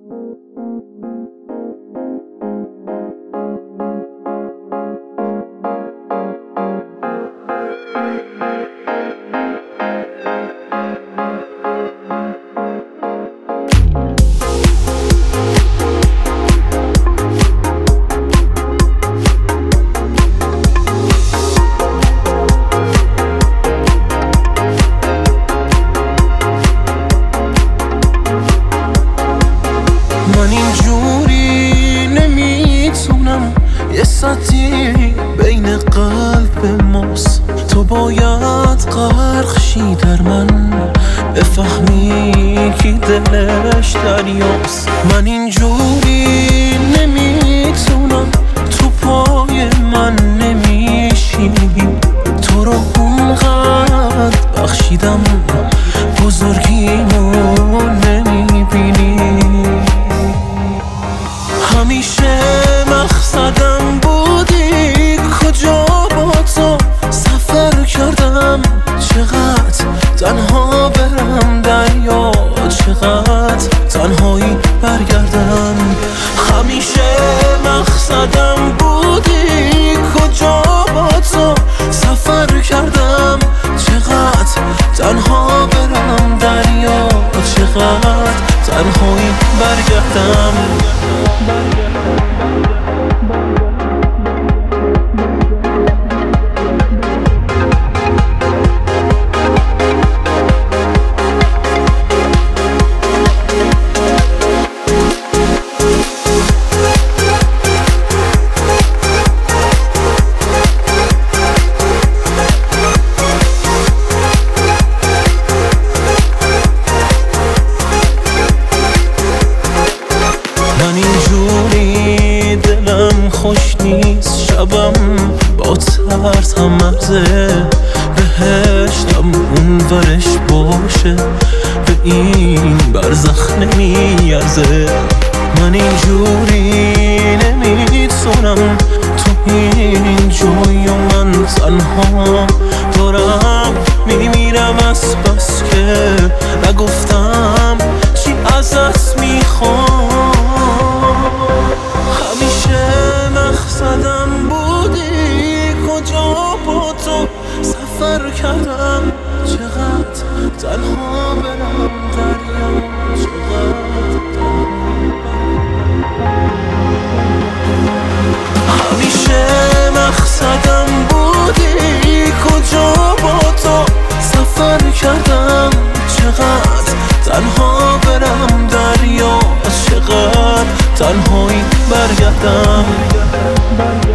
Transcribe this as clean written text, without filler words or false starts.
من اینجوری نمیتونم، یه سطحی بین قلب ماست. تو باید غرق شی در من، بفهمی کی دلش دریاست. من اینجوری نمیتونم، تو پای من نمیشینی. تو رو اونقدر بخشیدم، بزرگیمو نمیبینی. همیشه مقصدم بودی، کجا با تو سفر کردم. چقدر تنها برم دریا، چقدر تنهایی برگردم. همیشه مقصدم بودی، کجا با تو سفر کردم. چقدر تنها برم دریا، چقدر تنهایی برگردم. اینجوری دلم خوش نیست، شبم با ترس هم مرزه. بهشتم اون ورش باشه، به این برزخ نمیارزه. من اینجوری نمیتونم، تو این جای و من تنها دارم میمیرم از بس که نگفتم چی ازت میخوام. سفر کردم، چقدر تنها برم دریا، چقدر همیشه مقصدم بودی، کجا با تو سفر کردم. چقدر تنها برم دریا، چقدر تنهایی برگردم.